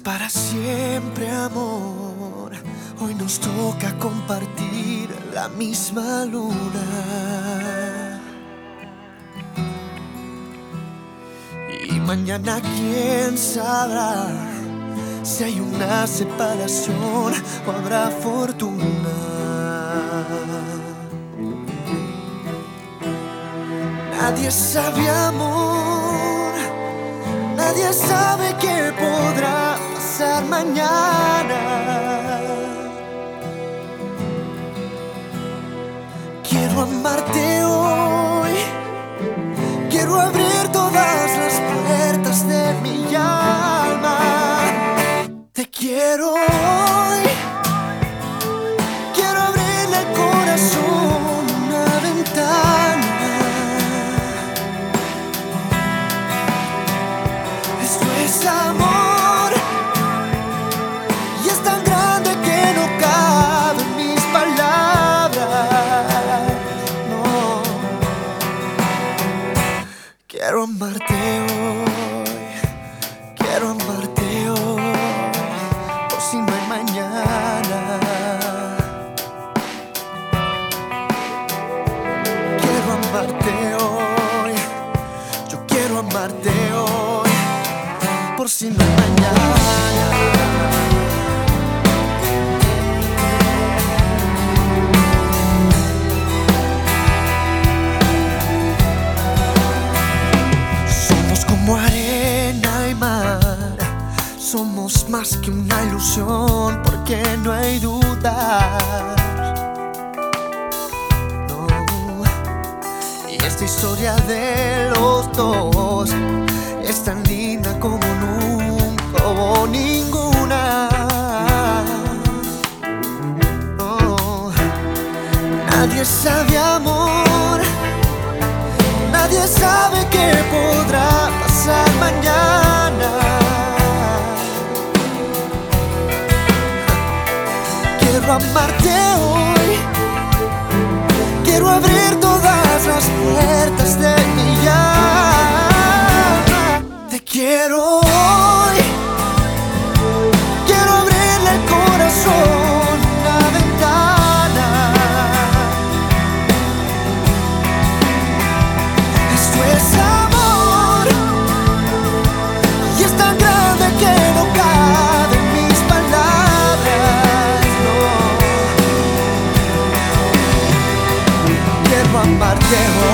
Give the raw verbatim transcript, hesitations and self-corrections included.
para siempre, amor. Hoy nos toca compartir la misma luna. Y mañana quién sabrá si hay una separación o habrá fortuna. Nadie sabe, amor, nadie sabe qué podrá pasar mañana. Quiero amarte hoy, quiero abrir todas las puertas de mi alma. Te quiero hoy, quiero abrirle el corazón una ventana. Esto es amor y es tan grande que no caben mis palabras. No, quiero amarte hoy, quiero amarte hoy, por si no hay mañana. Quiero amarte hoy, yo quiero amarte hoy, por si no hay mañana. Somos como arena y mar, somos más que una ilusión, porque no hay duda. No, y esta historia de los dos es tan linda como nunca hubo ninguna. Oh, nadie sabe, amor, nadie sabe qué podrá pasar mañana. Quiero amarte hoy, quiero abrir todas las puertas de mi alma. Te quiero hoy, quiero abrirle el corazón una ventana. Esto es amor y es tan grande que no caben mis palabras. No, quiero amarte hoy.